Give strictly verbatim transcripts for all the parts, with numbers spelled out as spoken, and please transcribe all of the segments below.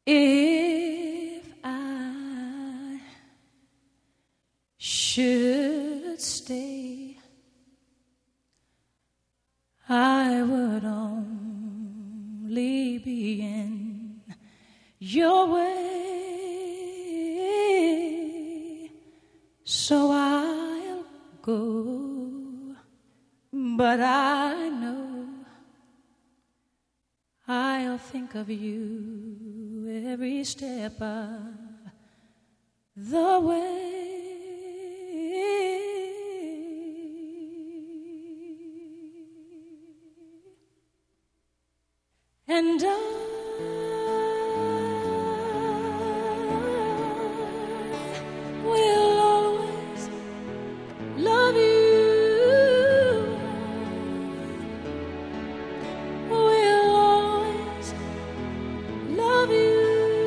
If I should stay, I would only be in your way, so I'll go, but I know I'll think of you every step of the way. And I will always love you, will always love you.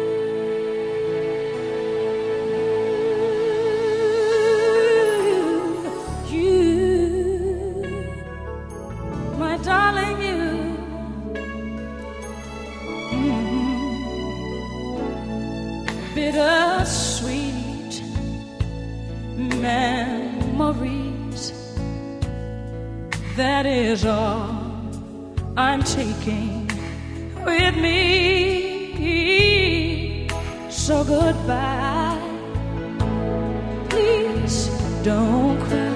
You, my darling, you. Bittersweet memories, that is all I'm taking with me. So goodbye, please don't cry.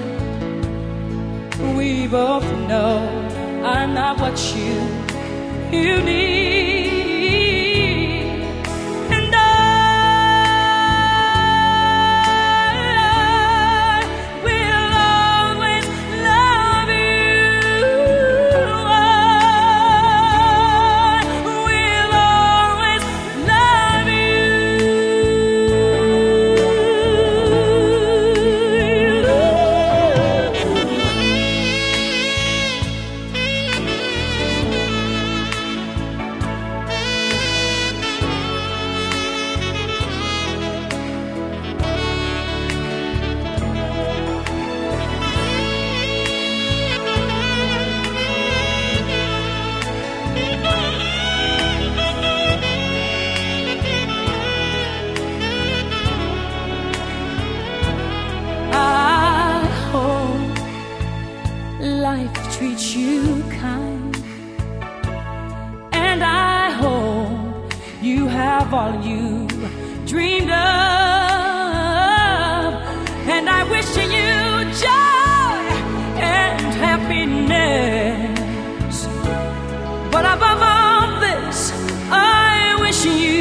We both know I'm not what you, you need. Life treats you kind, and I hope you have all you dreamed of, and I wish you joy and happiness, but above all this, I wish you